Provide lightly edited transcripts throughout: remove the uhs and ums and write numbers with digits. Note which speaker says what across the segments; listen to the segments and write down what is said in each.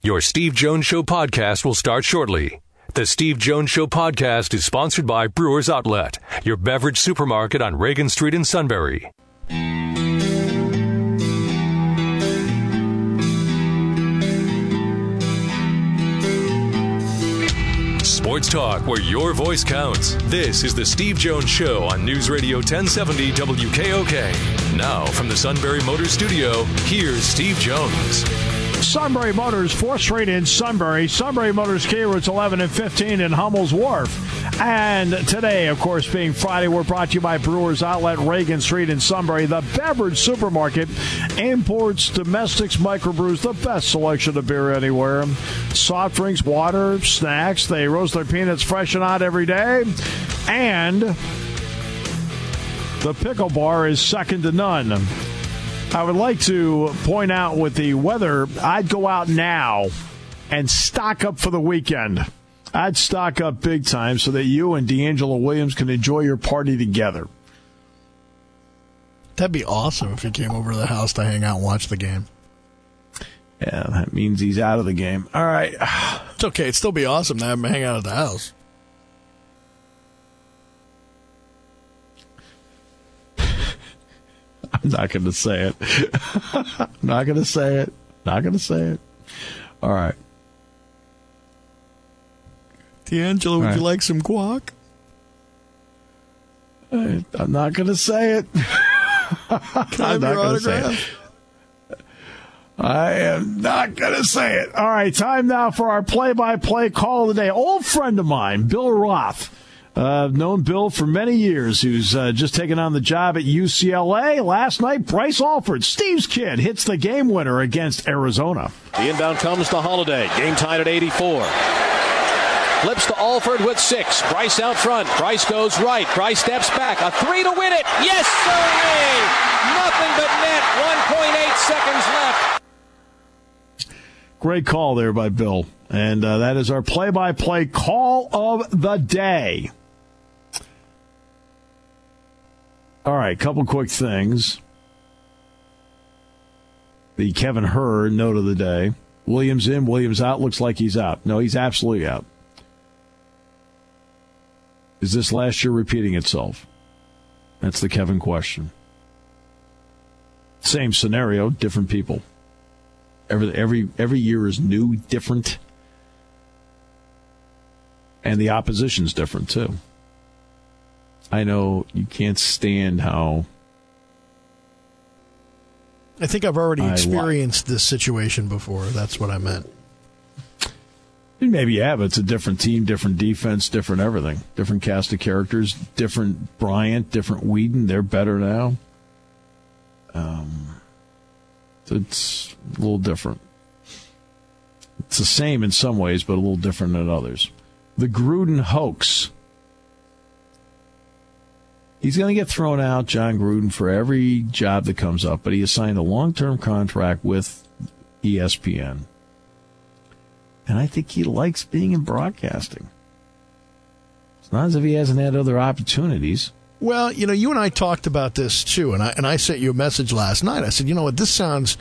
Speaker 1: Your Steve Jones Show podcast will start shortly. The Steve Jones Show podcast is sponsored by Brewers Outlet, your beverage supermarket on Reagan Street in Sunbury. Sports talk where your voice counts. This is the Steve Jones Show on News Radio 1070 WKOK. Now from the Sunbury Motors Studio, here's Steve Jones.
Speaker 2: Sunbury Motors, 4th Street in Sunbury. Sunbury Motors Key routes 11 and 15 in Hummel's Wharf. And today, of course, being Friday, we're brought to you by Brewers Outlet, Reagan Street in Sunbury. The beverage supermarket imports, domestics, microbrews, the best selection of beer anywhere. Soft drinks, water, snacks. They roast their peanuts fresh and hot every day. And the pickle bar is second to none. I would like to point out with the weather, I'd go out now and stock up for the weekend. I'd stock up big time so that you and D'Angelo Williams can enjoy your party together.
Speaker 3: That'd be awesome if he came over to the house to hang out and watch the game.
Speaker 2: Yeah, that means he's out of the game. All right.
Speaker 3: It's okay. It'd still be awesome to have him hang out at the house.
Speaker 2: I'm not going to say it. Not going to say it. Not going to say it. All right.
Speaker 3: D'Angelo, would you like some guac?
Speaker 2: I'm not going to say it.
Speaker 3: I'm not going to say it.
Speaker 2: I am not going to say it. All right, time now for our play-by-play call of the day. Old friend of mine, Bill Roth. I've known Bill for many years, who's just taken on the job at UCLA. Last night, Bryce Alford, Steve's kid, hits the game winner against Arizona.
Speaker 4: The inbound comes to Holiday. Game tied at 84. Flips to Alford with 6. Bryce out front. Bryce goes right. Bryce steps back. A 3 to win it. Yes, sir! Nothing but net. 1.8 seconds left.
Speaker 2: Great call there by Bill. And that is our play-by-play call of the day. All right, couple quick things. The Kevin Hurd note of the day. Williams in, Williams out. Looks like he's out. No, he's absolutely out. Is this last year repeating itself? That's the Kevin question. Same scenario, different people. Every year is new, different. And the opposition's different, too. I know you can't stand how...
Speaker 3: I think I've already experienced this situation before. That's what I meant.
Speaker 2: Maybe you have. It's a different team, different defense, different everything. Different cast of characters, different Bryant, different Whedon. They're better now. It's a little different. It's the same in some ways, but a little different in others. The Gruden hoax. He's going to get thrown out, John Gruden, for every job that comes up, but he has signed a long-term contract with ESPN. And I think he likes being in broadcasting. It's not as if he hasn't had other opportunities.
Speaker 3: Well, you and I talked about this, too, and I sent you a message last night. I said, you know what, this sounds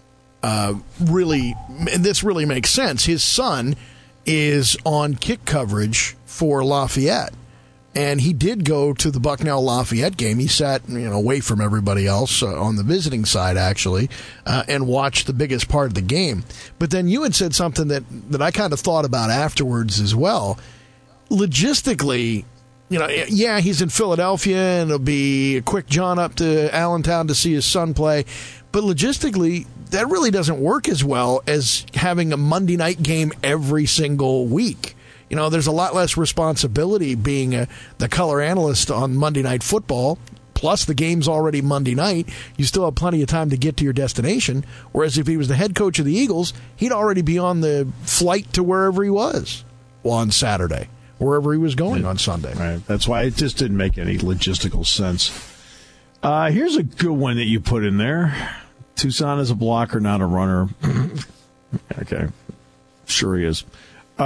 Speaker 3: this really makes sense. His son is on kick coverage for Lafayette. And he did go to the Bucknell-Lafayette game. He sat, away from everybody else on the visiting side, actually, and watched the biggest part of the game. But then you had said something that I kind of thought about afterwards as well. Logistically, he's in Philadelphia, and it'll be a quick jaunt up to Allentown to see his son play. But logistically, that really doesn't work as well as having a Monday night game every single week. There's a lot less responsibility being the color analyst on Monday Night Football. Plus, the game's already Monday night. You still have plenty of time to get to your destination. Whereas if he was the head coach of the Eagles, he'd already be on the flight to wherever he was on Saturday, wherever he was going on Sunday.
Speaker 2: Right. That's why it just didn't make any logistical sense. Here's a good one that you put in there. Tucson is a blocker, not a runner. Okay. Sure he is.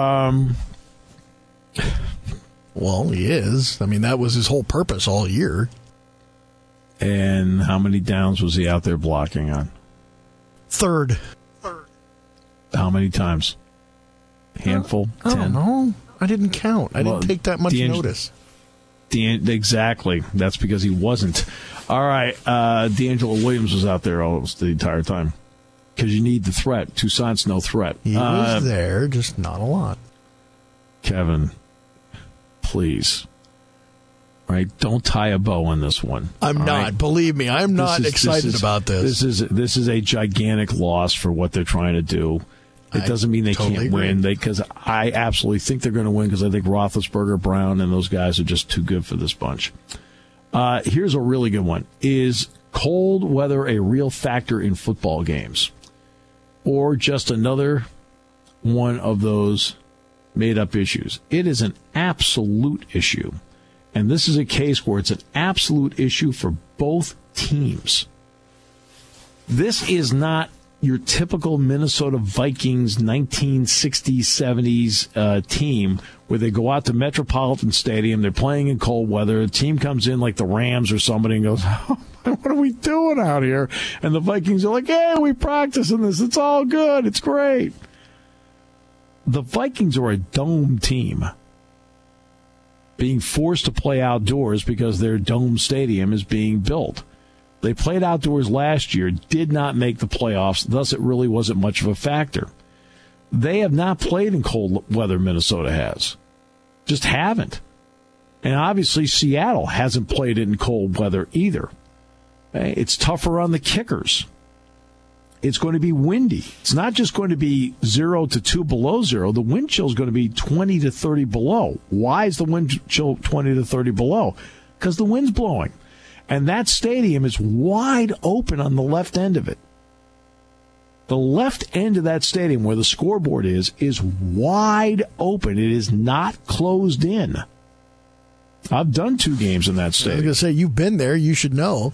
Speaker 3: Well, he is. I mean, that was his whole purpose all year.
Speaker 2: And how many downs was he out there blocking on?
Speaker 3: Third.
Speaker 2: How many times? Handful?
Speaker 3: I
Speaker 2: 10?
Speaker 3: don't know. I didn't count. I didn't take that much notice.
Speaker 2: Exactly. That's because he wasn't. All right. D'Angelo Williams was out there almost the entire time because you need the threat. Toussaint's no threat.
Speaker 3: He was there, just not a lot.
Speaker 2: Kevin, please. Right? Don't tie a bow on this one.
Speaker 3: I'm not. Right? Believe me, I'm not excited about this.
Speaker 2: This is a gigantic loss for what they're trying to do. It doesn't mean they can't win, because I absolutely think they're going to win, because I think Roethlisberger, Brown, and those guys are just too good for this bunch. Here's a really good one. Is cold weather a real factor in football games? Or just another one of those made-up issues? It is an absolute issue. And this is a case where it's an absolute issue for both teams. This is not your typical Minnesota Vikings 1960s, 70s team where they go out to Metropolitan Stadium, they're playing in cold weather, a team comes in like the Rams or somebody and goes, oh, what are we doing out here? And the Vikings are like, yeah, we practicing this. It's all good. It's great. The Vikings are a dome team being forced to play outdoors because their dome stadium is being built. They played outdoors last year, did not make the playoffs, thus it really wasn't much of a factor. They have not played in cold weather, Minnesota has. Just haven't. And obviously Seattle hasn't played in cold weather either. It's tougher on the kickers. It's going to be windy. It's not just going to be 0 to 2 below zero. The wind chill is going to be 20 to 30 below. Why is the wind chill 20 to 30 below? Because the wind's blowing. And that stadium is wide open on the left end of it. The left end of that stadium where the scoreboard is wide open. It is not closed in. I've done 2 games in that stadium.
Speaker 3: I was going to say, you've been there. You should know.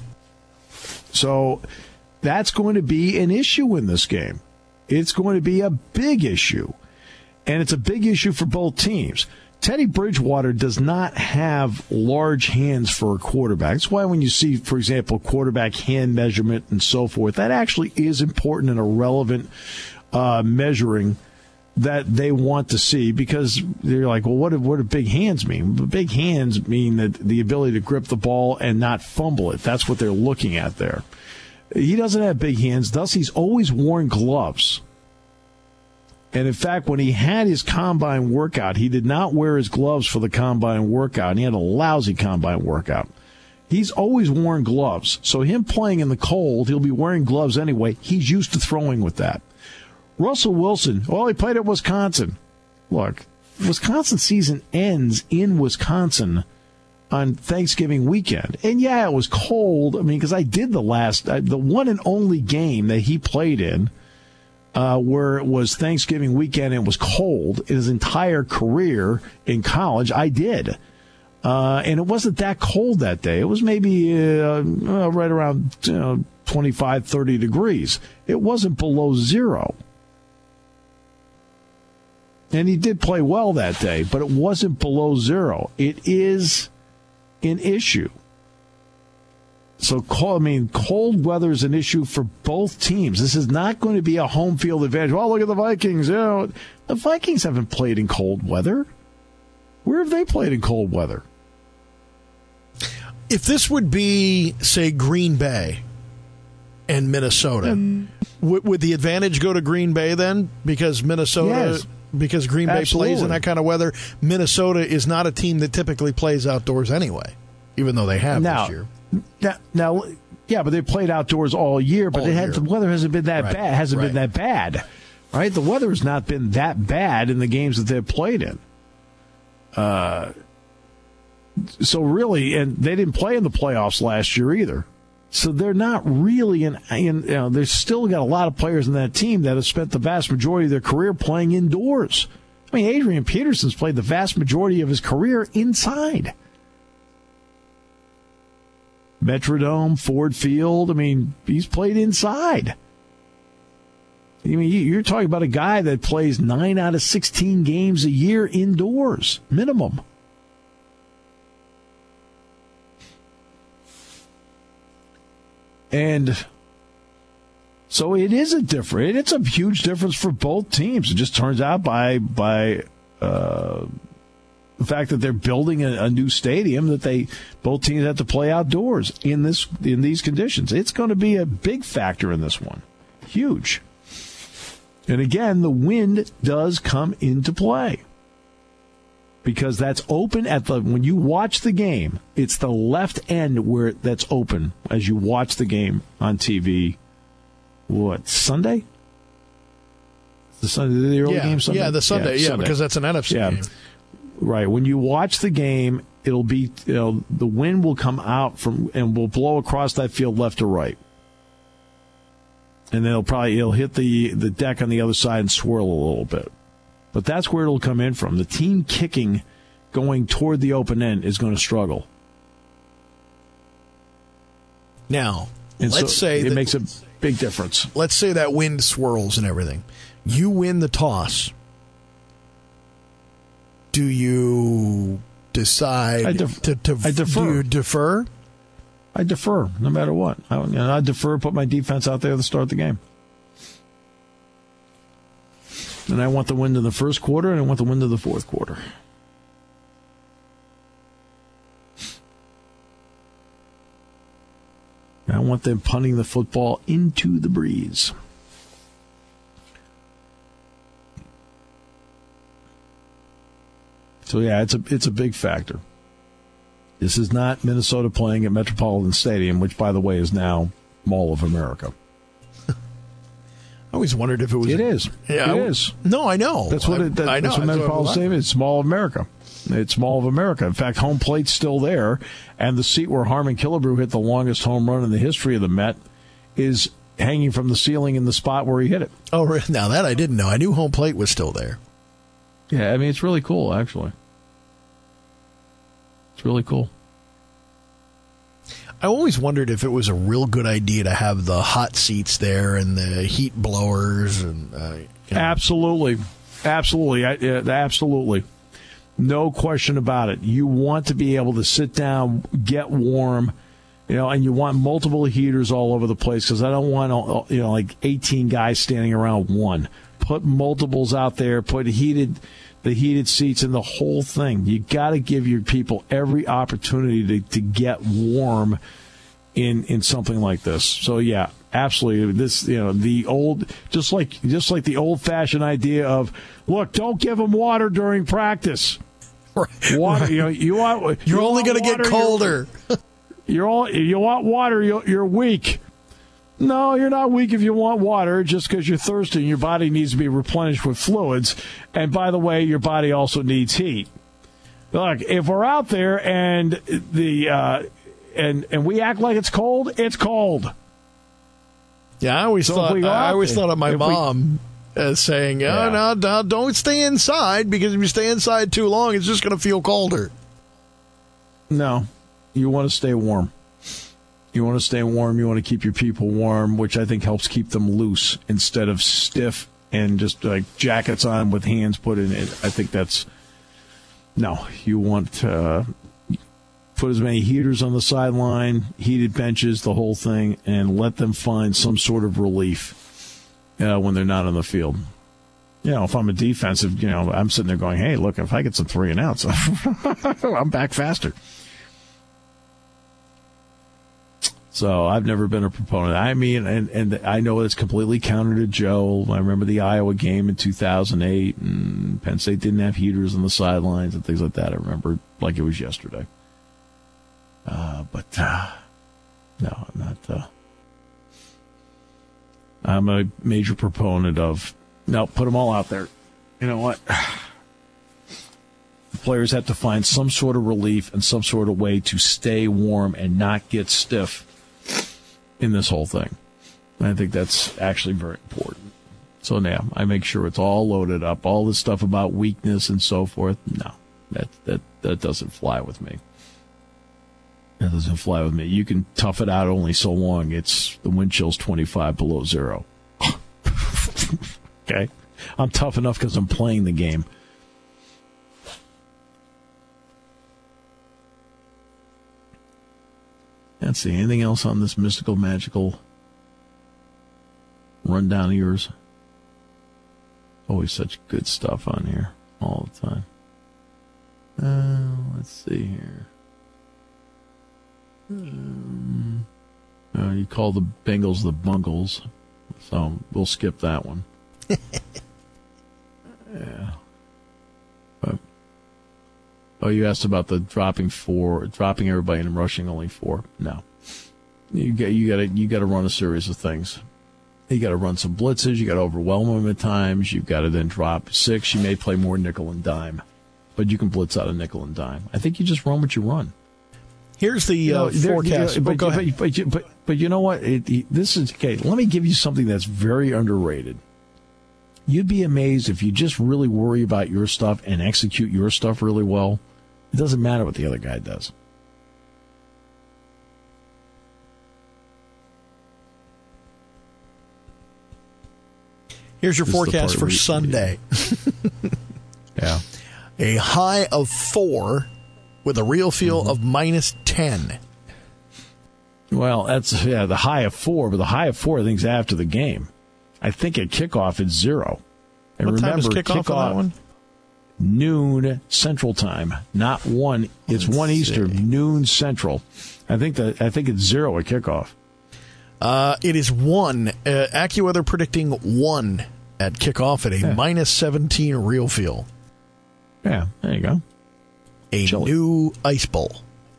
Speaker 2: So that's going to be an issue in this game. It's going to be a big issue. And it's a big issue for both teams. Teddy Bridgewater does not have large hands for a quarterback. That's why when you see, for example, quarterback hand measurement and so forth, that actually is important and a relevant measuring that they want to see, because they're like, well, what do big hands mean? Big hands mean that the ability to grip the ball and not fumble it. That's what they're looking at there. He doesn't have big hands, thus he's always worn gloves. And in fact, when he had his combine workout, he did not wear his gloves for the combine workout, and he had a lousy combine workout. He's always worn gloves. So him playing in the cold, he'll be wearing gloves anyway. He's used to throwing with that. Russell Wilson, well, he played at Wisconsin. Look, Wisconsin season ends in Wisconsin on Thanksgiving weekend. And yeah, it was cold. I mean, because I did the one and only game that he played in, where it was Thanksgiving weekend and it was cold in his entire career in college, I did. And it wasn't that cold that day. It was maybe right around 25, 30 degrees. It wasn't below zero. And he did play well that day, but it wasn't below zero. It is an issue. So, cold weather is an issue for both teams. This is not going to be a home field advantage. Well, look at the Vikings. The Vikings haven't played in cold weather. Where have they played in cold weather?
Speaker 3: If this would be, say, Green Bay and Minnesota, would the advantage go to Green Bay then? Because because Green Bay plays in that kind of weather, Minnesota is not a team that typically plays outdoors anyway, even though they have this year.
Speaker 2: Now, but they played outdoors all year, but the weather hasn't been that bad. Been that bad, right? The weather has not been that bad in the games that they've played in. So really, and they didn't play in the playoffs last year either. So they're not really they've still got a lot of players in that team that have spent the vast majority of their career playing indoors. I mean, Adrian Peterson's played the vast majority of his career inside. Metrodome, Ford Field, he's played inside. You're talking about a guy that plays 9 out of 16 games a year indoors, minimum. And So it is it's a huge difference for both teams. It just turns out by the fact that they're building a new stadium that both teams have to play outdoors in these conditions. It's going to be a big factor in this one. Huge. And again, the wind does come into play. Because that's open when you watch the game, it's the left end where that's open as you watch the game on TV. What, Sunday? The early game Sunday?
Speaker 3: Yeah, the Sunday,
Speaker 2: Sunday.
Speaker 3: Because that's an NFC game.
Speaker 2: Right. When you watch the game, it'll be, the wind will come out and will blow across that field left to right. And then it'll hit the deck on the other side and swirl a little bit. But that's where it'll come in from. The team kicking going toward the open end is going to struggle.
Speaker 3: Now, let's say
Speaker 2: it makes a big difference.
Speaker 3: Let's say that wind swirls and everything. You win the toss. Do you decide
Speaker 2: I defer.
Speaker 3: Do you defer?
Speaker 2: I defer, no matter what. I defer, put my defense out there to start the game. And I want the wind in the first quarter, and I want the wind in the fourth quarter. I want them punting the football into the breeze. So, yeah, it's a big factor. This is not Minnesota playing at Metropolitan Stadium, which, by the way, is now Mall of America.
Speaker 3: I always wondered if it was.
Speaker 2: It is.
Speaker 3: Yeah,
Speaker 2: it is.
Speaker 3: No, I know.
Speaker 2: That's what Metropolitan Stadium is. It's Mall of America. It's Mall of America. In fact, home plate's still there, and the seat where Harmon Killebrew hit the longest home run in the history of the Met is hanging from the ceiling in the spot where he hit it.
Speaker 3: Oh, now that I didn't know. I knew home plate was still there.
Speaker 2: Yeah, I mean, it's really cool, actually. It's really cool.
Speaker 3: I always wondered if it was a real good idea to have the hot seats there and the heat blowers. And
Speaker 2: Absolutely. Absolutely. No question about it. You want to be able to sit down, get warm, and you want multiple heaters all over the place because I don't want, like 18 guys standing around one. Put multiples out there, put the heated seats in the whole thing. You got to give your people every opportunity to get warm in something like this. So yeah, absolutely. This, the old, just like the old fashioned idea of, look, don't give them water during practice. Water, you're
Speaker 3: only going to get colder.
Speaker 2: You want water, you're weak. No, you're not weak if you want water, just because you're thirsty and your body needs to be replenished with fluids. And by the way, your body also needs heat. Look, if we're out there and and we act like it's cold.
Speaker 3: Yeah, I always thought of my mom as saying, no, don't stay inside, because if you stay inside too long, it's just going to feel colder.
Speaker 2: No, you want to stay warm. You want to stay warm. You want to keep your people warm, which I think helps keep them loose instead of stiff and just like jackets on with hands put in it. I think you want to put as many heaters on the sideline, heated benches, the whole thing, and let them find some sort of relief when they're not on the field. If I'm a defensive, I'm sitting there going, hey, look, if I get some 3 and outs, I'm back faster. So I've never been a proponent. I mean, and I know it's completely counter to Joe. I remember the Iowa game in 2008, and Penn State didn't have heaters on the sidelines and things like that. I remember like it was yesterday. No, I'm not. I'm a major proponent of, no, put them all out there. You know what? The players have to find some sort of relief and some sort of way to stay warm and not get stiff in this whole thing. And I think that's actually very important. So now I make sure it's all loaded up. All this stuff about weakness and so forth, no, that doesn't fly with me. That doesn't fly with me. You can tough it out only so long. It's the wind chill's 25 below zero. Okay? I'm tough enough because I'm playing the game. Let's see. Anything else on this mystical, magical run down yours. Always such good stuff on here all the time. Let's see here. You call the Bengals the Bungles, so we'll skip that one. Yeah. You asked about the dropping everybody and rushing only 4. No, you got to run a series of things. You got to run some blitzes. You got to overwhelm them at times. You've got to then drop 6. You may play more nickel and dime, but you can blitz out a nickel and dime. I think you just run what you run.
Speaker 3: Here's the forecast.
Speaker 2: But you know what? This is okay. Let me give you something that's very underrated. You'd be amazed if you just really worry about your stuff and execute your stuff really well. It doesn't matter what the other guy does.
Speaker 3: Here's your forecast for Sunday.
Speaker 2: Yeah.
Speaker 3: A high of 4 with a real feel of -10.
Speaker 2: Well, that's the high of 4, but the high of 4 I think is after the game. I think at kickoff it's 0. And
Speaker 3: what
Speaker 2: remember,
Speaker 3: time is kickoff on that one?
Speaker 2: Noon Central Time, not 1. It's 1 Eastern, noon Central. I think it's 0 at kickoff.
Speaker 3: It is 1. AccuWeather predicting 1 at kickoff at a -17 real feel.
Speaker 2: Yeah, there you go.
Speaker 3: A new ice bowl.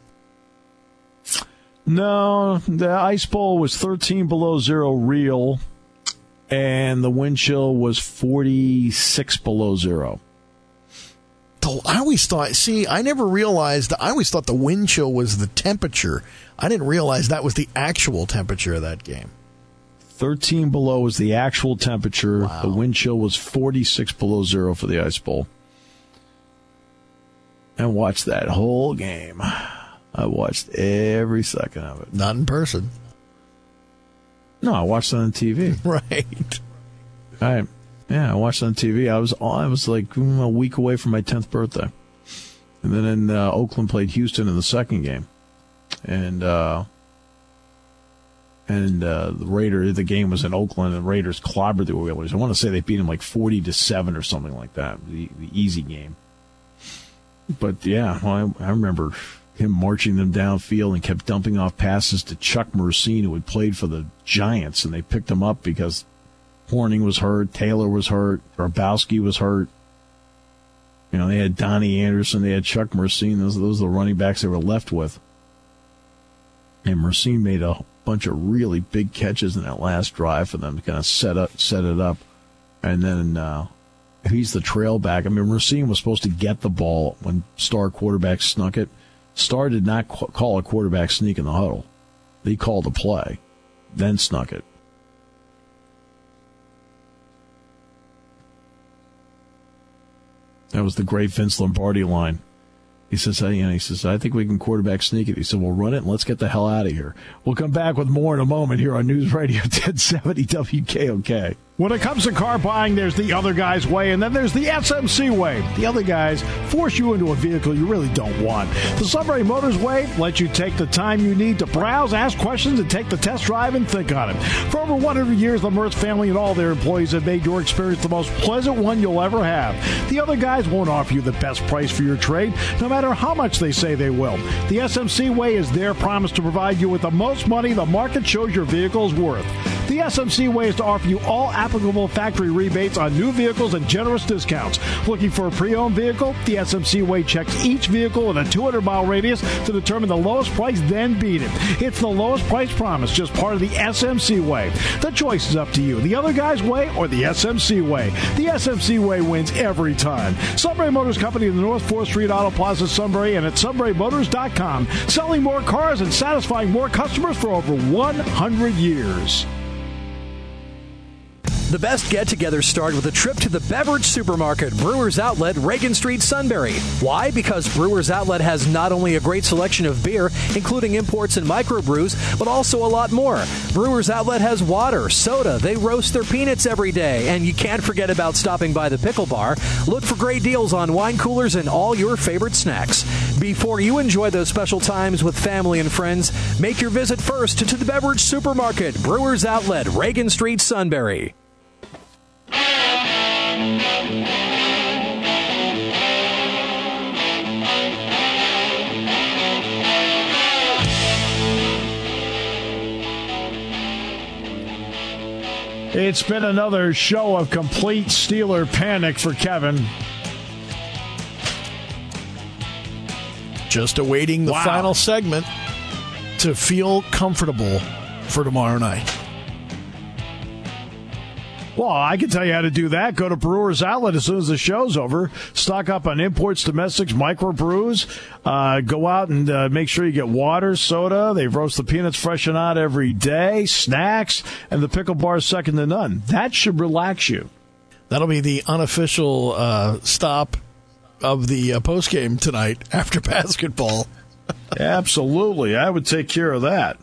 Speaker 2: No, the ice bowl was 13 below 0 real, and the wind chill was 46 below 0.
Speaker 3: I always thought, I never realized, I always thought the wind chill was the temperature. I didn't realize that was the actual temperature of that game.
Speaker 2: 13 below was the actual temperature.
Speaker 3: Wow.
Speaker 2: The wind chill was 46 below 0 for the ice bowl. And watched that whole game. I watched every second of it.
Speaker 3: Not in person.
Speaker 2: No, I watched it on TV.
Speaker 3: Right.
Speaker 2: I watched it on TV. I was like a week away from my 10th birthday. And then Oakland played Houston in the second game. And the game was in Oakland, and the Raiders clobbered the Oilers. I want to say they beat them like 40-7 or something like that. The easy game. But yeah, I remember him marching them downfield and kept dumping off passes to Chuck Mercine, who had played for the Giants, and they picked him up because Horning was hurt, Taylor was hurt, Grabowski was hurt. You know, they had Donnie Anderson, they had Chuck Mercine. Those are the running backs they were left with. And Mercine made a bunch of really big catches in that last drive for them to kind of set it up. And then he's the trail back. I mean, Mercine was supposed to get the ball when Star quarterback snuck it. Star did not call a quarterback sneak in the huddle. He called a play, then snuck it. That was the great Vince Lombardi line. He says, I think we can quarterback sneak it. He said, we'll run it and let's get the hell out of here. We'll come back with more in a moment here on News Radio 1070 WKOK. When it comes to car buying, there's the other guy's way, and then there's the SMC way. The other guys force you into a vehicle you really don't want. The Sunbury Motors way lets you take the time you need to browse, ask questions, and take the test drive and think on it. For over 100 years, the Mertz family and all their employees have made your experience the most pleasant one you'll ever have. The other guys won't offer you the best price for your trade, no matter how much they say they will. The SMC way is their promise to provide you with the most money the market shows your vehicle is worth. The SMC way is to offer you all applicable factory rebates on new vehicles and generous discounts. Looking for a pre-owned vehicle? The SMC way checks each vehicle in a 200-mile radius to determine the lowest price, then beat it. It's the lowest price promise, just part of the SMC way. The choice is up to you. The other guy's way or the SMC way. The SMC way wins every time. Sunbury Motors Company in the North 4th Street Auto Plaza, Sunbury, and at sunburymotors.com. Selling more cars and satisfying more customers for over 100 years.
Speaker 5: The best get-togethers start with a trip to the beverage supermarket, Brewers Outlet, Reagan Street, Sunbury. Why? Because Brewers Outlet has not only a great selection of beer, including imports and microbrews, but also a lot more. Brewers Outlet has water, soda, they roast their peanuts every day, and you can't forget about stopping by the Pickle Bar. Look for great deals on wine coolers and all your favorite snacks. Before you enjoy those special times with family and friends, make your visit first to the beverage supermarket, Brewers Outlet, Reagan Street, Sunbury.
Speaker 2: It's been another show of complete Steeler panic for Kevin.
Speaker 3: Just awaiting the final segment to feel comfortable for tomorrow night.
Speaker 2: Well, I can tell you how to do that. Go to Brewers Outlet as soon as the show's over. Stock up on imports, domestics, microbrews. Go out and make sure you get water, soda. They roast the peanuts fresh and hot every day. Snacks. And the Pickle Bar is second to none. That should relax you.
Speaker 3: That'll be the unofficial stop of the postgame tonight after basketball.
Speaker 2: Absolutely. I would take care of that.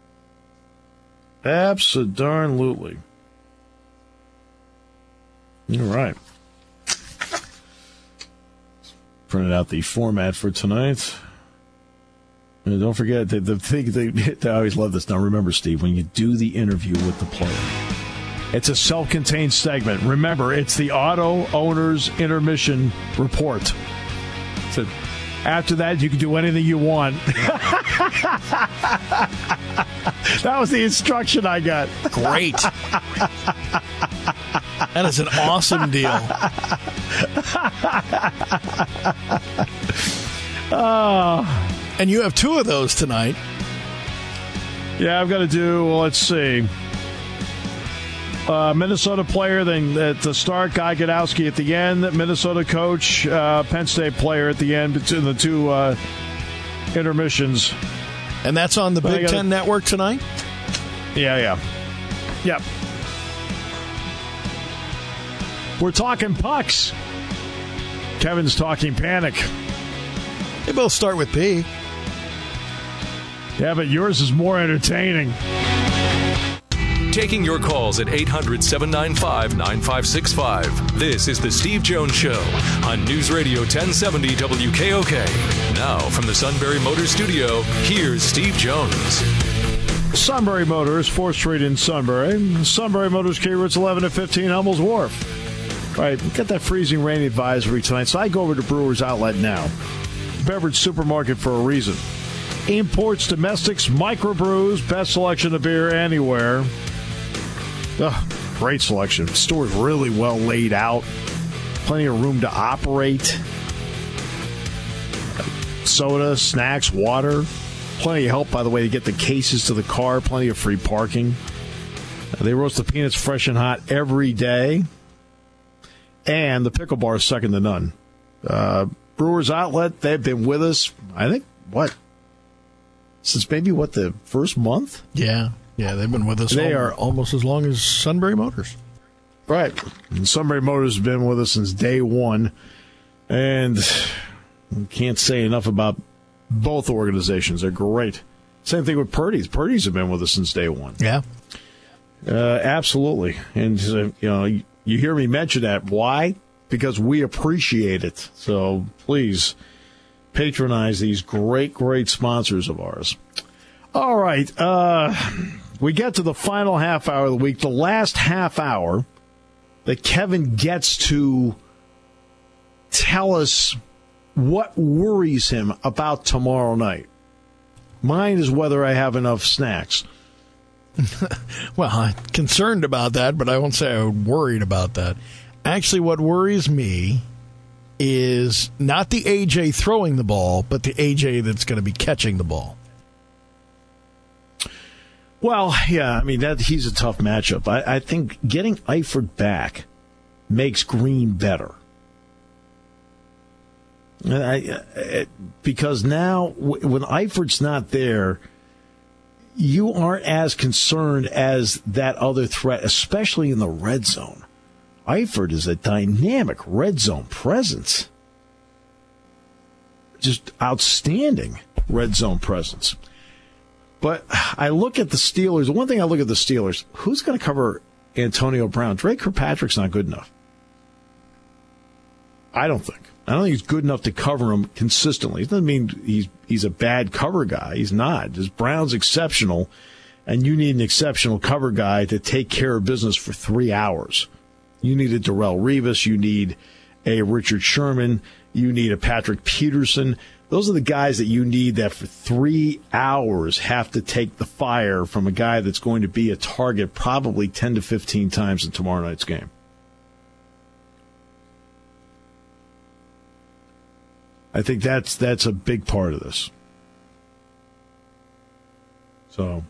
Speaker 2: Abso-darn-lutely. All right. Printed out the format for tonight. And don't forget, the thing they always love this. Now, remember, Steve, when you do the interview with the player, it's a self-contained segment. Remember, it's the Auto Owners Intermission Report. So after that, you can do anything you want. That was the instruction I got.
Speaker 3: Great. That is an awesome deal. And you have two of those tonight.
Speaker 2: Yeah, I've got to do, well, let's see. Minnesota player, then at the start, Guy Godowski at the end. Minnesota coach, Penn State player at the end between the two intermissions.
Speaker 3: And that's on the Big Ten Network tonight?
Speaker 2: Yeah. Yep. We're talking pucks. Kevin's talking panic.
Speaker 3: They both start with P.
Speaker 2: Yeah, but yours is more entertaining.
Speaker 1: Taking your calls at 800-795-9565. This is the Steve Jones Show on News Radio 1070 WKOK. Now, from the Sunbury Motors Studio, here's Steve Jones.
Speaker 2: Sunbury Motors, 4th Street in Sunbury. Sunbury Motors, K routes 11 to 15, Hummels Wharf. All right, we've got that freezing rain advisory tonight, so I go over to Brewers Outlet now. Beverage supermarket for a reason. Imports, domestics, microbrews, best selection of beer anywhere. Great selection. The store's really well laid out. Plenty of room to operate. Soda, snacks, water. Plenty of help, by the way, to get the cases to the car. Plenty of free parking. They roast the peanuts fresh and hot every day. And the Pickle Bar is second to none. Brewers Outlet, they've been with us, I think, since maybe, the first month?
Speaker 3: Yeah, they've been with us almost as long as Sunbury Motors.
Speaker 2: Right. And Sunbury Motors has been with us since day one. And I can't say enough about both organizations. They're great. Same thing with Purdy's. Purdy's have been with us since day one.
Speaker 3: Yeah.
Speaker 2: Absolutely. And, you hear me mention that. Why? Because we appreciate it. So please patronize these great, great sponsors of ours. All right. We get to the final half hour of the week, the last half hour that Kevin gets to tell us what worries him about tomorrow night. Mine is whether I have enough snacks.
Speaker 3: Well, I'm concerned about that, but I won't say I'm worried about that. Actually, what worries me is not the AJ throwing the ball, but the AJ that's going to be catching the ball.
Speaker 2: Well, yeah, I mean, he's a tough matchup. I think getting Eifert back makes Green better. Because now, when Eifert's not there, you aren't as concerned as that other threat, especially in the red zone. Eifert is a dynamic red zone presence. Just outstanding red zone presence. But I look at the Steelers. One thing I look at the Steelers, who's going to cover Antonio Brown? Drake Kirkpatrick's not good enough. I don't think he's good enough to cover him consistently. It doesn't mean he's a bad cover guy. He's not. Just Brown's exceptional, and you need an exceptional cover guy to take care of business for 3 hours. You need a Darrelle Revis. You need a Richard Sherman. You need a Patrick Peterson. Those are the guys that you need that for 3 hours have to take the fire from a guy that's going to be a target probably 10 to 15 times in tomorrow night's game. I think that's a big part of this. So,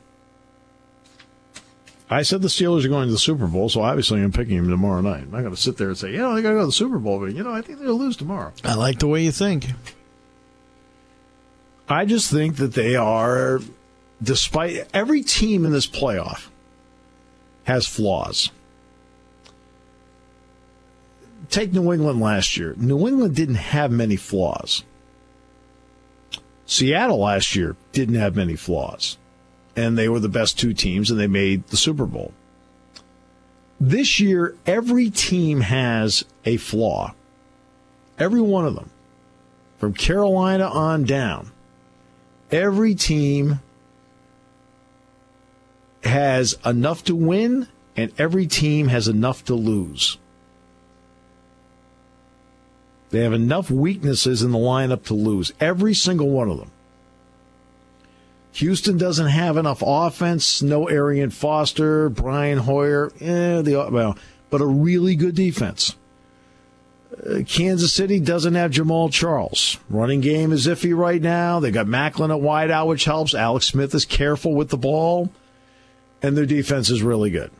Speaker 2: I said the Steelers are going to the Super Bowl, so obviously I'm picking them tomorrow night. I'm not going to sit there and say, they got to go to the Super Bowl, but, I think they'll lose tomorrow.
Speaker 3: I like the way you think.
Speaker 2: I just think that they are, despite every team in this playoff has flaws. Take New England last year. New England didn't have many flaws. Seattle last year didn't have many flaws. And they were the best two teams, and they made the Super Bowl. This year, every team has a flaw. Every one of them. From Carolina on down. Every team has enough to win, and every team has enough to lose. They have enough weaknesses in the lineup to lose. Every single one of them. Houston doesn't have enough offense. No Arian Foster, Brian Hoyer, but a really good defense. Kansas City doesn't have Jamal Charles. Running game is iffy right now. They got Macklin at wideout, which helps. Alex Smith is careful with the ball. And their defense is really good.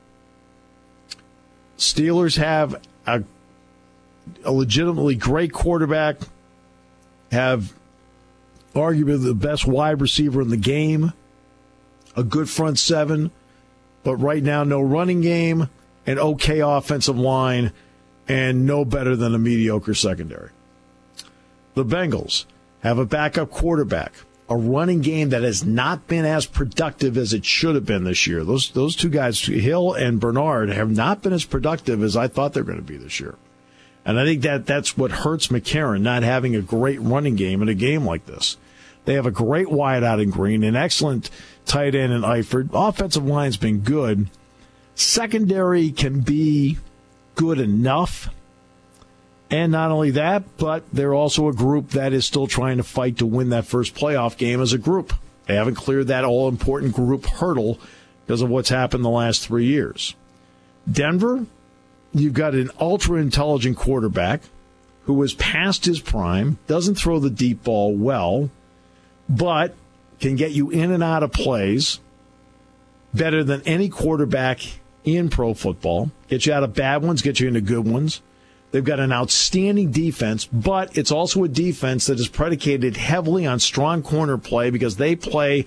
Speaker 2: Steelers have a legitimately great quarterback, have arguably the best wide receiver in the game, a good front seven, but right now no running game, an okay offensive line, and no better than a mediocre secondary. The Bengals have a backup quarterback, a running game that has not been as productive as it should have been this year. Those two guys, Hill and Bernard, have not been as productive as I thought they were going to be this year. And I think that's what hurts McCarron, not having a great running game in a game like this. They have a great wideout in Green, an excellent tight end in Eifert. Offensive line's been good. Secondary can be good enough. And not only that, but they're also a group that is still trying to fight to win that first playoff game as a group. They haven't cleared that all-important group hurdle because of what's happened the last 3 years. Denver, you've got an ultra-intelligent quarterback who is past his prime, doesn't throw the deep ball well, but can get you in and out of plays better than any quarterback in pro football. Get you out of bad ones, get you into good ones. They've got an outstanding defense, but it's also a defense that is predicated heavily on strong corner play because they play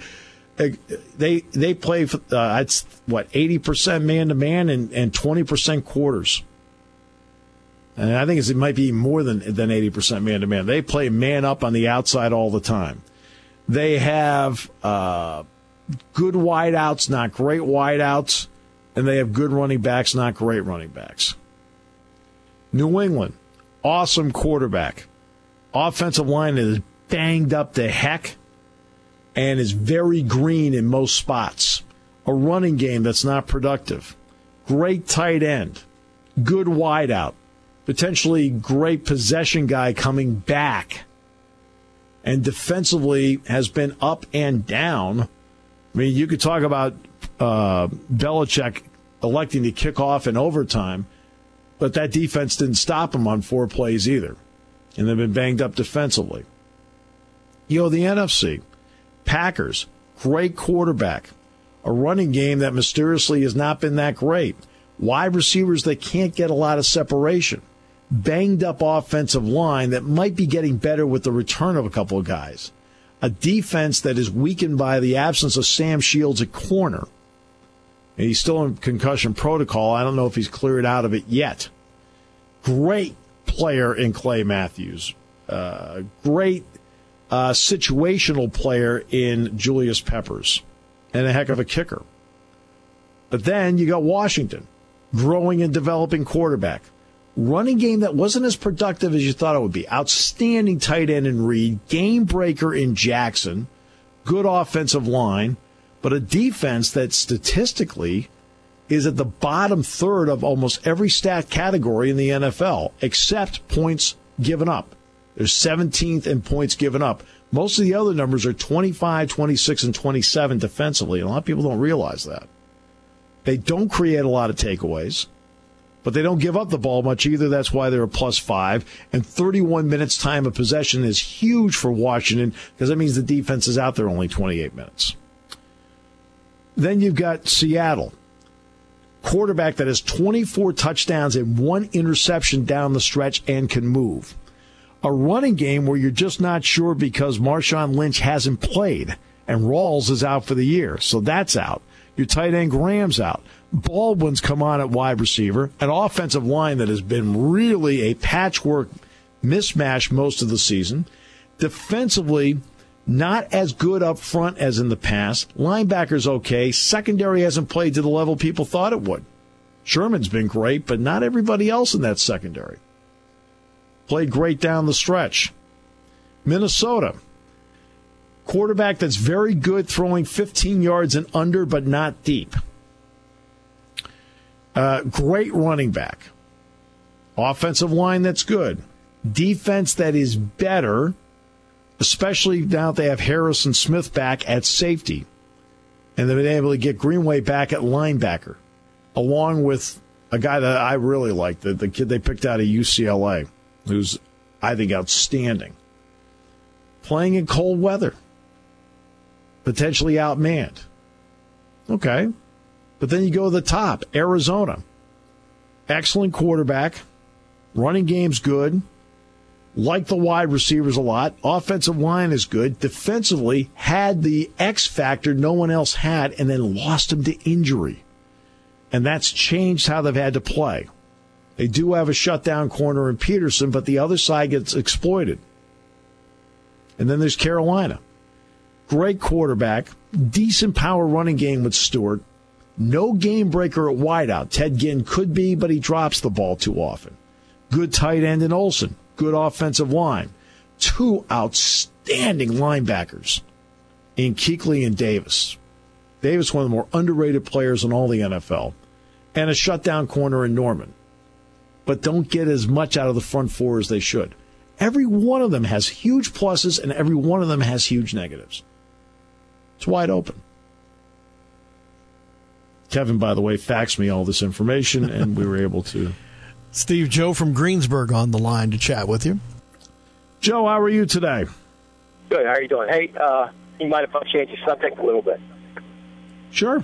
Speaker 2: it's 80% man-to-man and 20% quarters. And I think it might be more than 80% man-to-man. They play man-up on the outside all the time. They have good wideouts, not great wideouts, and they have good running backs, not great running backs. New England, awesome quarterback. Offensive line is banged up to heck and is very green in most spots. A running game that's not productive. Great tight end. Good wideout. Potentially great possession guy coming back. And defensively has been up and down. I mean, you could talk about Belichick electing to kick off in overtime, but that defense didn't stop him on 4 plays either. And they've been banged up defensively. The NFC, Packers, great quarterback. A running game that mysteriously has not been that great. Wide receivers that can't get a lot of separation. Banged up offensive line that might be getting better with the return of a couple of guys. a defense that is weakened by the absence of Sam Shields at corner. And he's still in concussion protocol. I don't know if he's cleared out of it yet. Great player in Clay Matthews. Great situational player in Julius Peppers. And a heck of a kicker. But then you got Washington, growing and developing quarterback. Running game that wasn't as productive as you thought it would be. Outstanding tight end in Reed. Game breaker in Jackson. Good offensive line. But a defense that statistically is at the bottom third of almost every stat category in the NFL, except points given up. They're 17th in points given up. Most of the other numbers are 25, 26, and 27 defensively. And a lot of people don't realize that. They don't create a lot of takeaways, but they don't give up the ball much either. That's why they're a +5. And 31 minutes time of possession is huge for Washington because that means the defense is out there only 28 minutes. Then you've got Seattle. Quarterback that has 24 touchdowns and 1 interception down the stretch and can move. A running game where you're just not sure because Marshawn Lynch hasn't played and Rawls is out for the year, so that's out. Your tight end Graham's out. Baldwin's come on at wide receiver. An offensive line that has been really a patchwork mismatch most of the season. Defensively, not as good up front as in the past. Linebackers okay. Secondary hasn't played to the level people thought it would. Sherman's been great, but not everybody else in that secondary. Played great down the stretch. Minnesota. Quarterback that's very good throwing 15 yards and under, but not deep. Great running back. Offensive line that's good. Defense that is better, especially now that they have Harrison Smith back at safety. And they've been able to get Greenway back at linebacker, along with a guy that I really like, the kid they picked out of UCLA, who's, I think, outstanding. Playing in cold weather. Potentially outmanned. Okay. But then you go to the top, Arizona. Excellent quarterback. Running game's good. Like the wide receivers a lot. Offensive line is good. Defensively, had the X factor no one else had, and then lost him to injury. And that's changed how they've had to play. They do have a shutdown corner in Peterson, but the other side gets exploited. And then there's Carolina. Great quarterback. Decent power running game with Stewart. No game breaker at wideout. Ted Ginn could be, but he drops the ball too often. Good tight end in Olsen. Good offensive line. 2 outstanding linebackers in Kuechly and Davis. Davis, one of the more underrated players in all the NFL. And a shutdown corner in Norman. But don't get as much out of the front four as they should. Every one of them has huge pluses and every one of them has huge negatives. It's wide open. Kevin, by the way, faxed me all this information, and we were able to.
Speaker 3: Steve, Joe from Greensburg on the line to chat with you.
Speaker 2: Joe, how are you today?
Speaker 6: Good. How are you doing? Hey, you mind if I change the subject a little bit?
Speaker 2: Sure.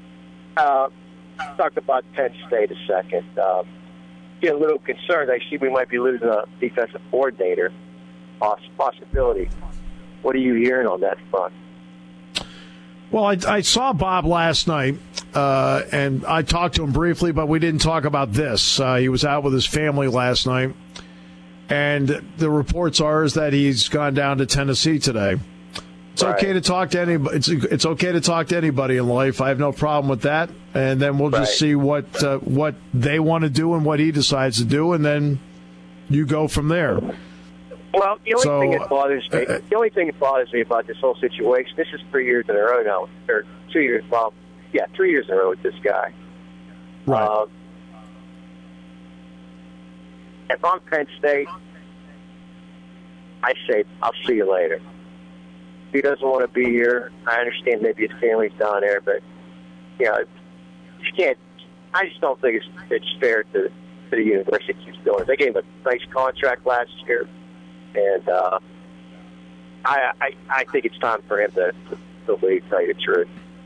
Speaker 6: Talk about Penn State a second. Get a little concerned. I see we might be losing a defensive coordinator. Possibility. What are you hearing on that front?
Speaker 2: Well, I saw Bob last night, and I talked to him briefly, but we didn't talk about this. He was out with his family last night, and the reports are is that he's gone down to Tennessee today. It's okay to talk to anybody. It's okay to talk to anybody in life. I have no problem with that, and then we'll just see what they want to do and what he decides to do, and then you go from there.
Speaker 6: Well, the only thing that bothers me about this whole situation, this is 3 years in a row now, or 2 years. Well, 3 years in a row with this guy.
Speaker 2: Right.
Speaker 6: If I'm Penn State, I say I'll see you later. If he doesn't want to be here, I understand maybe his family's down there, but you can't. I just don't think it's fair to the university to keep doing it. They gave him a nice contract last year. And I think it's time for him to leave, tell you the truth.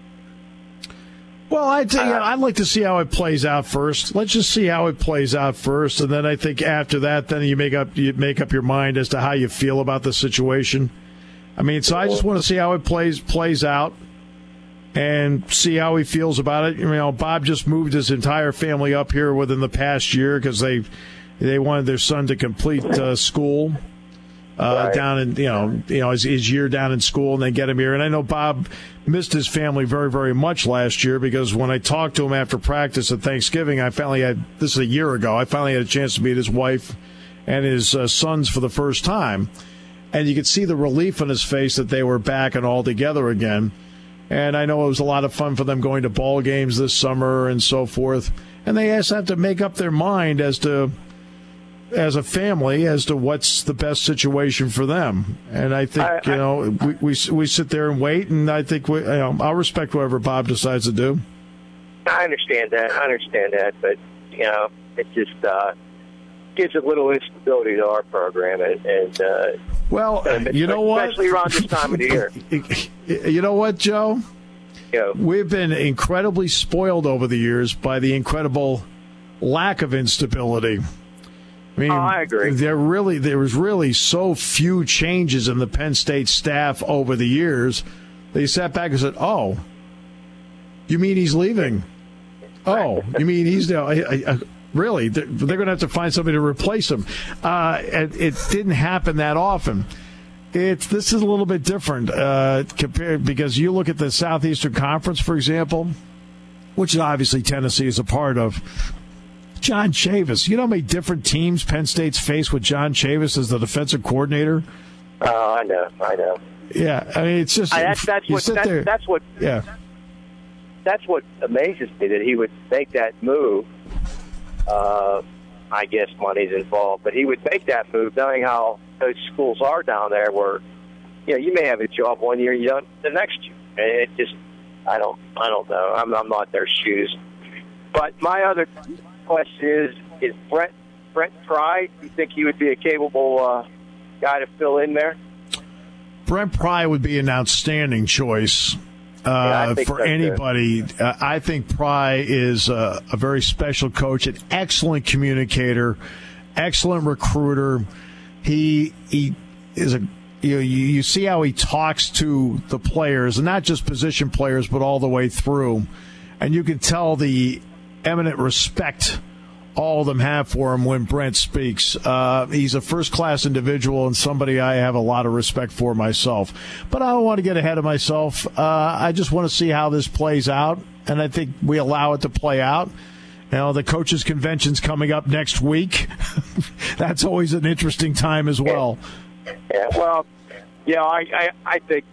Speaker 2: Well, I'd like to see how it plays out first. Let's just see how it plays out first, and then I think after that, then you make up your mind as to how you feel about the situation. I mean, so I just want to see how it plays out and see how he feels about it. You know, Bob just moved his entire family up here within the past year because they wanted their son to complete school down in his year down in school, and they get him here. And I know Bob missed his family very, very much last year because when I talked to him after practice at Thanksgiving, this is a year ago, I finally had a chance to meet his wife and his sons for the first time. And you could see the relief on his face that they were back and all together again. And I know it was a lot of fun for them going to ball games this summer and so forth. And they just have to make up their mind as a family as to what's the best situation for them. And I think, we sit there and wait, and I think I'll respect whatever Bob decides to do.
Speaker 6: I understand that, but, it just gives a little instability to our program.
Speaker 2: You know what?
Speaker 6: Especially around this time of the year.
Speaker 2: You know what, Joe?
Speaker 6: Yeah.
Speaker 2: We've been incredibly spoiled over the years by the incredible lack of instability. I mean,
Speaker 6: I agree.
Speaker 2: There was really so few changes in the Penn State staff over the years. They sat back and said, "Oh, you mean he's leaving? Oh, you mean he's now?" Really, they're going to have to find somebody to replace him. And it didn't happen that often. This is a little bit different compared because you look at the Southeastern Conference, for example, which obviously Tennessee is a part of. John Chavis, you know how many different teams Penn State's faced with John Chavis as the defensive coordinator?
Speaker 6: Oh, I know.
Speaker 2: Yeah, I mean, it's just
Speaker 6: that's what amazes me, that he would make that move. I guess money's involved, but he would make that move knowing how those schools are down there where, you may have a job one year, you don't the next year. And it just, I don't know. I'm not their shoes. But my other question is Brent Pry, do you think he would be a capable guy to fill in there?
Speaker 2: Brent Pry would be an outstanding choice. For anybody. I think Pry is a very special coach, an excellent communicator, excellent recruiter. He is you see how he talks to the players, and not just position players, but all the way through. And you can tell the eminent respect all of them have for him when Brent speaks. He's a first-class individual and somebody I have a lot of respect for myself. But I don't want to get ahead of myself. I just want to see how this plays out, and I think we allow it to play out. The coaches' convention's coming up next week. That's always an interesting time as well.
Speaker 6: Yeah, well, I think,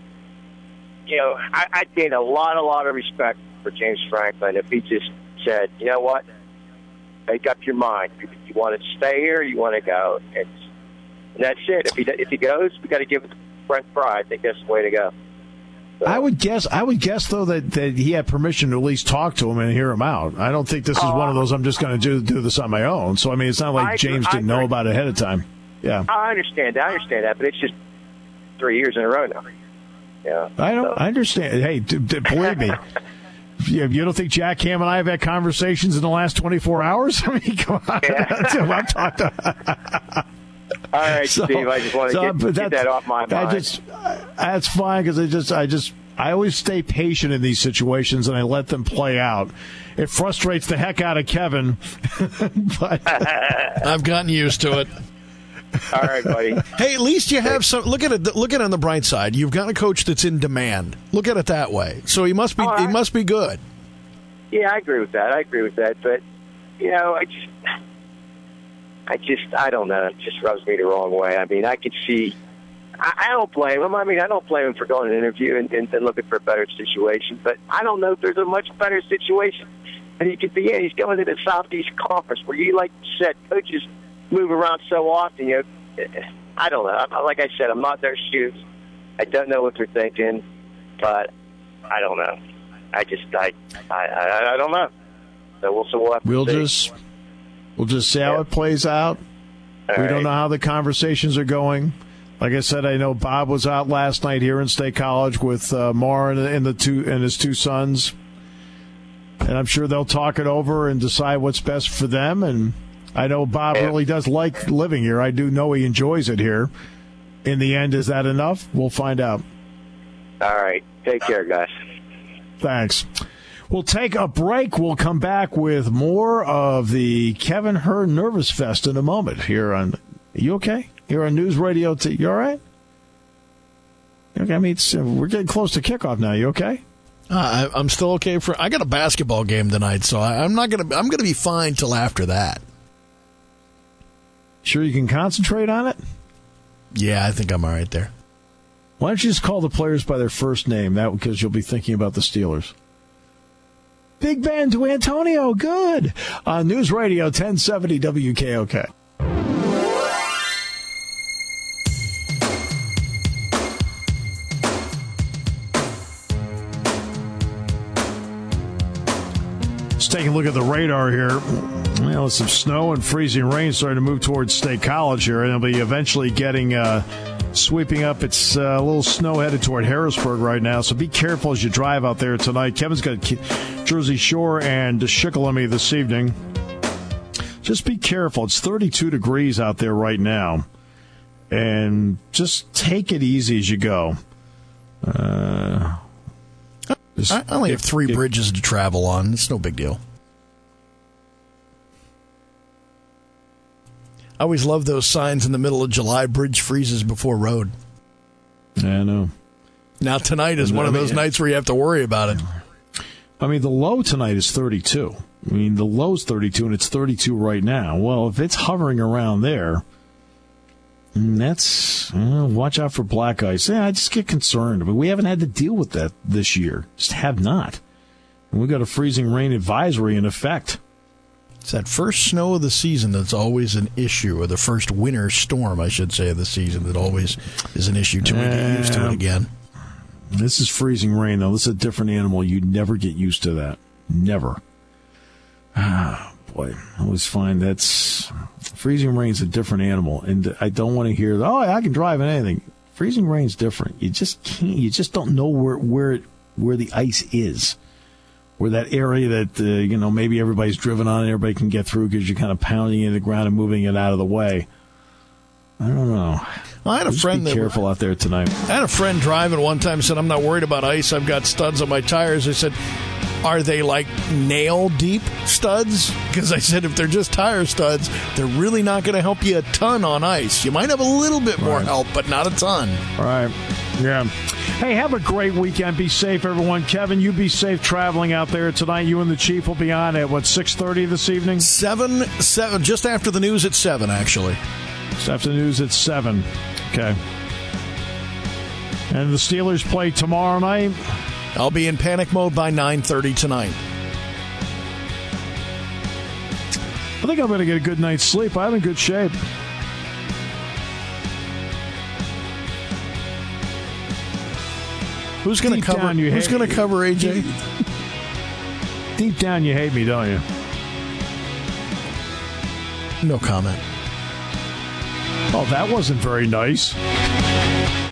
Speaker 6: I'd gain a lot of respect for James Franklin if he just said, you know what? Make up your mind. You want to stay here, you want to go. And that's it. If he goes, we got to give it to Brent Pry. I think that's the way to go. So. I would guess
Speaker 2: though that he had permission to at least talk to him and hear him out. I don't think this is one of those I'm just going to do this on my own. So I mean, it's not like James didn't know about it ahead of time. Yeah,
Speaker 6: I understand that, but it's just 3 years in a row now. Yeah,
Speaker 2: I understand. Hey, believe me. You don't think Jack Ham and I have had conversations in the last 24 hours? I mean, come on.
Speaker 6: Yeah.
Speaker 2: I'm talking.
Speaker 6: All right, Steve. I just want to get that off my mind.
Speaker 2: That's fine because I always stay patient in these situations and I let them play out. It frustrates the heck out of Kevin, but
Speaker 3: I've gotten used to it.
Speaker 6: All right, buddy.
Speaker 3: Hey, at least you have some. Look at it. Look at it on the bright side. You've got a coach that's in demand. Look at it that way. So he must be. He must be good.
Speaker 6: Yeah, I agree with that. But I don't know. It just rubs me the wrong way. I mean, I could see. I don't blame him. I mean, I don't blame him for going to an interview and looking for a better situation. But I don't know if there's a much better situation that he could be in. He's going to the Southeast Conference, where you said, coaches move around so often. I don't know. Like I said, I'm not their shoes. I don't know what they're thinking, but I don't know. I don't know. So we'll have to see.
Speaker 2: We'll just see how it plays out. We don't know how the conversations are going. Like I said, I know Bob was out last night here in State College with Mar and his two sons, and I'm sure they'll talk it over and decide what's best for them. And I know Bob really does like living here. I do know he enjoys it here. In the end, is that enough? We'll find out.
Speaker 6: All right. Take care, guys.
Speaker 2: Thanks. We'll take a break. We'll come back with more of the Kevin Hearn Nervous Fest in a moment here on... Are you okay? Here on News Radio. You all right? Okay, I mean, we're getting close to kickoff now. You okay?
Speaker 3: I'm still okay I got a basketball game tonight, so I'm gonna be fine till after that.
Speaker 2: Sure you can concentrate on it?
Speaker 3: Yeah, I think I'm all right there.
Speaker 2: Why don't you just call the players by their first name? That because you'll be thinking about the Steelers. Big Ben to Antonio, good. On News Radio 1070 WKOK. Let's take a look at the radar here. Well, some snow and freezing rain starting to move towards State College here, and they'll be eventually getting sweeping up. It's a little snow headed toward Harrisburg right now, so be careful as you drive out there tonight. Kevin's got Jersey Shore and Shikellamy this evening. Just be careful. It's 32 degrees out there right now, and just take it easy as you go.
Speaker 3: I only have three bridges to travel on. It's no big deal. I always love those signs in the middle of July, bridge freezes before road.
Speaker 2: Yeah, I know.
Speaker 3: Now tonight is one of those nights where you have to worry about it.
Speaker 2: I mean, the low tonight is 32. I mean, the low's 32, and it's 32 right now. Well, if it's hovering around there, that's watch out for black ice. Yeah, I just get concerned. I mean, we haven't had to deal with that this year. Just have not. And we've got a freezing rain advisory in effect.
Speaker 3: It's that first snow of the season that's always an issue, or the first winter storm, I should say, of the season that always is an issue till we get used to it again.
Speaker 2: This is freezing rain, though. This is a different animal. You never get used to that. Never. Boy, I always find that's freezing rain's a different animal, and I don't want to hear, I can drive in anything. Freezing rain's different. You just can't. You just don't know where the ice is, where that area that maybe everybody's driven on and everybody can get through because you're kind of pounding into the ground and moving it out of the way. I don't know.
Speaker 3: Well, I had a friend
Speaker 2: be careful out there tonight.
Speaker 3: I had a friend driving one time, said, I'm not worried about ice. I've got studs on my tires. I said, are they like nail-deep studs? Because I said if they're just tire studs, they're really not going to help you a ton on ice. You might have a little bit more help, but not a ton.
Speaker 2: All right. Yeah. Hey, have a great weekend. Be safe, everyone. Kevin, you be safe traveling out there tonight. You and the Chief will be on at, 6:30 this evening?
Speaker 3: 7, just after the news at 7, actually.
Speaker 2: Just after the news at 7. Okay. And the Steelers play tomorrow night?
Speaker 3: I'll be in panic mode by 9:30 tonight.
Speaker 2: I think I'm going to get a good night's sleep. I'm in good shape.
Speaker 3: Who's going to cover? Who's going to cover AJ?
Speaker 2: Deep down, you hate me, don't you?
Speaker 3: No comment.
Speaker 2: Oh, that wasn't very nice.